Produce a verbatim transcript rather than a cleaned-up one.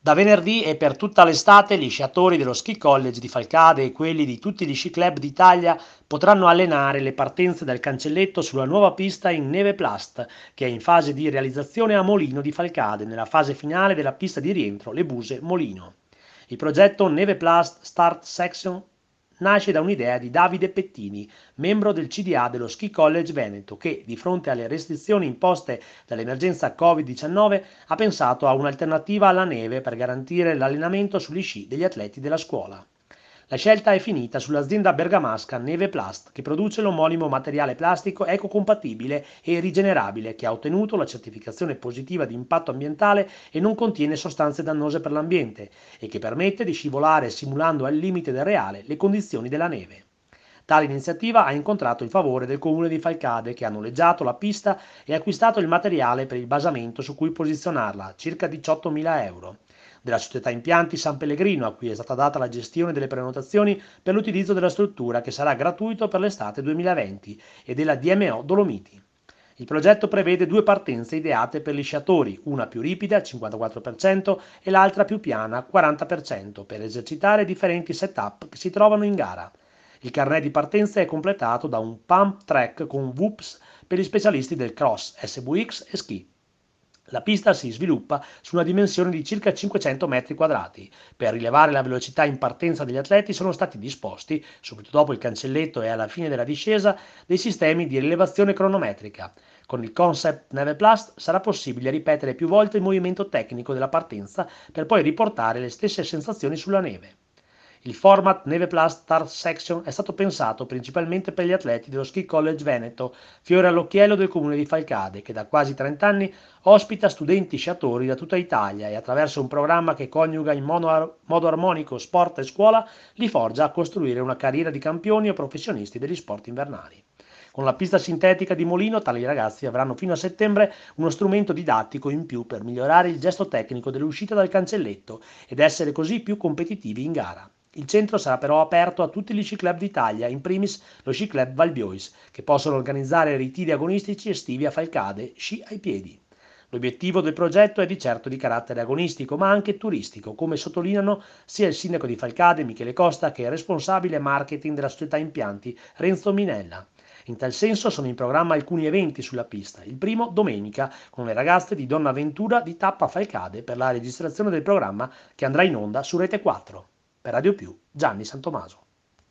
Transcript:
Da venerdì e per tutta l'estate gli sciatori dello Ski College di Falcade e quelli di tutti gli sci club d'Italia potranno allenare le partenze dal cancelletto sulla nuova pista in neve Plast, che è in fase di realizzazione a Molino di Falcade, nella fase finale della pista di rientro Le Buse Molino. Il progetto Neve Plast Start Section nasce da un'idea di Davide Pettini, membro del C D A dello Ski College Veneto, che, di fronte alle restrizioni imposte dall'emergenza covid diciannove, ha pensato a un'alternativa alla neve per garantire l'allenamento sugli sci degli atleti della scuola. La scelta è finita sull'azienda bergamasca Neve Plast, che produce l'omonimo materiale plastico ecocompatibile e rigenerabile, che ha ottenuto la certificazione positiva di impatto ambientale e non contiene sostanze dannose per l'ambiente, e che permette di scivolare simulando al limite del reale le condizioni della neve. Tale iniziativa ha incontrato il favore del comune di Falcade, che ha noleggiato la pista e acquistato il materiale per il basamento su cui posizionarla, circa diciottomila euro, della società Impianti San Pellegrino, a cui è stata data la gestione delle prenotazioni per l'utilizzo della struttura, che sarà gratuito per l'estate duemilaventi, e della D M O Dolomiti. Il progetto prevede due partenze ideate per gli sciatori, una più ripida, cinquantaquattro per cento, e l'altra più piana, quaranta per cento, per esercitare differenti setup che si trovano in gara. Il carnet di partenza è completato da un pump track con W U P S per gli specialisti del cross, S V X e ski. La pista si sviluppa su una dimensione di circa cinquecento metri quadrati. Per rilevare la velocità in partenza degli atleti sono stati disposti, subito dopo il cancelletto e alla fine della discesa, dei sistemi di rilevazione cronometrica. Con il concept Neve Plus sarà possibile ripetere più volte il movimento tecnico della partenza per poi riportare le stesse sensazioni sulla neve. Il format Neve Plus Start Section è stato pensato principalmente per gli atleti dello Ski College Veneto, fiore all'occhiello del comune di Falcade, che da quasi trenta anni ospita studenti sciatori da tutta Italia e, attraverso un programma che coniuga in modo, modo armonico sport e scuola, li forgia a costruire una carriera di campioni o professionisti degli sport invernali. Con la pista sintetica di Molino, tali ragazzi avranno fino a settembre uno strumento didattico in più per migliorare il gesto tecnico dell'uscita dal cancelletto ed essere così più competitivi in gara. Il centro sarà però aperto a tutti gli sci club d'Italia, in primis lo Sci Club Valbiois, che possono organizzare ritiri agonistici estivi a Falcade, sci ai piedi. L'obiettivo del progetto è di certo di carattere agonistico, ma anche turistico, come sottolineano sia il sindaco di Falcade, Michele Costa, che il responsabile marketing della società Impianti, Renzo Minella. In tal senso sono in programma alcuni eventi sulla pista, il primo domenica con le ragazze di Donna Ventura di Tappa Falcade per la registrazione del programma che andrà in onda su Rete quattro. Per Radio Più, Gianni Santomaso.